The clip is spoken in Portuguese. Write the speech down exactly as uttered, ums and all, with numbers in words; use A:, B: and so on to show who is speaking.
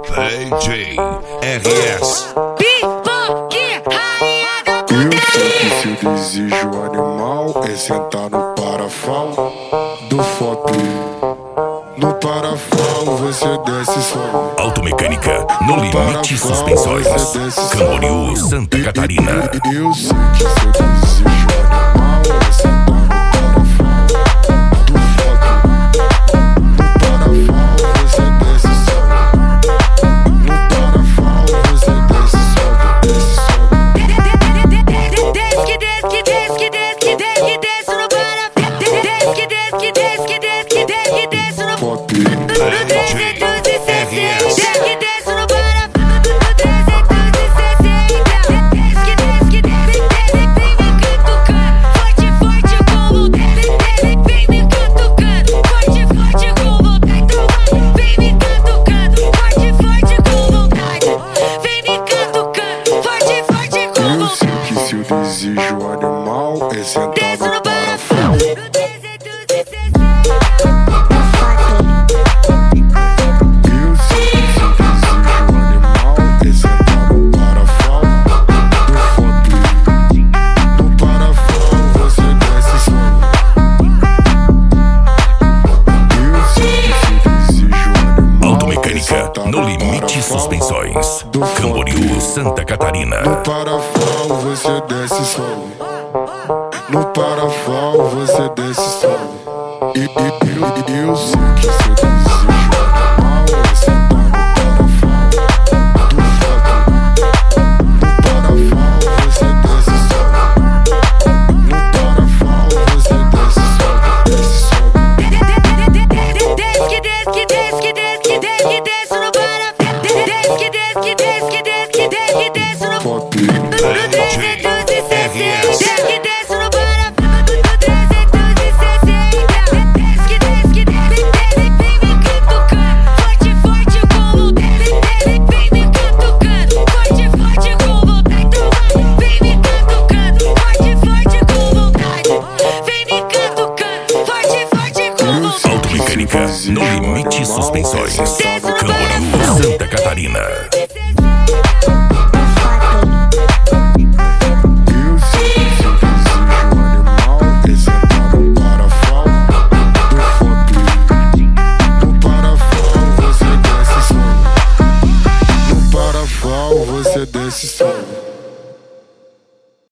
A: D J R S.
B: Pipoque, rainha da
C: Eu sei que
B: putaria.
C: seu desejo animal é sentar no parafal do Fop. No parafal você desce só.
D: Automecânica, no limite suspensões. Camboriú, Santa Catarina.
C: Eu sei que seu desejo animal é sentar no parafal do Fop. No parafal você desce só. No parafal você desce só, desce só.
B: Desce que desce que desce que desce que desce que desce no parafal. Desce que desce que desce que desce que desce que desce no
C: Fop.
B: no trezentos e sessenta. Desce que desce no parafal do trezentos e sessenta. Desce que desce que desce desce vem me catucando forte forte com vontade. Vem me catucando forte forte com vontade. Vem me catucando forte forte com vontade. Vem me catucando forte forte com
C: Eu
B: vontade.
C: sei que seu desejo animal é sentar
B: Desce
C: no
B: no
C: parafal.
B: parafal do trezentos e sessenta.
C: Eu sei que seu desejo animal é sentar no parafal do Fop. No parafal você desce só. Eu sei que seu desejo animal
D: Automecânica,
C: é sentar
D: no limite
C: parafal
D: suspensões.
C: do Fop.
D: Camboriú, Santa Catarina.
C: No parafal você desce só. No parafal você desce só. E, e, eu, eu sei que seu desejo animal é sentar no parafal do Fop. No parafal você desce só. No parafal você desce só, desce só.
B: Desce que desce que desce que desce que desce que desce no parafal. Desce que desce que desce que desce que desce que desce no
C: Fop.
B: no trezentos e sessenta. Desce que desce no parafal do trezentos e sessenta. Desce que desce que desce desce vem me catucando forte forte com vontade. Vem me catucando forte forte com vontade. Vem me catucando forte forte com vontade. Vem me catucando forte forte com vontade.
D: Automecânica, no limite suspensões. Camboriú, Santa Catarina.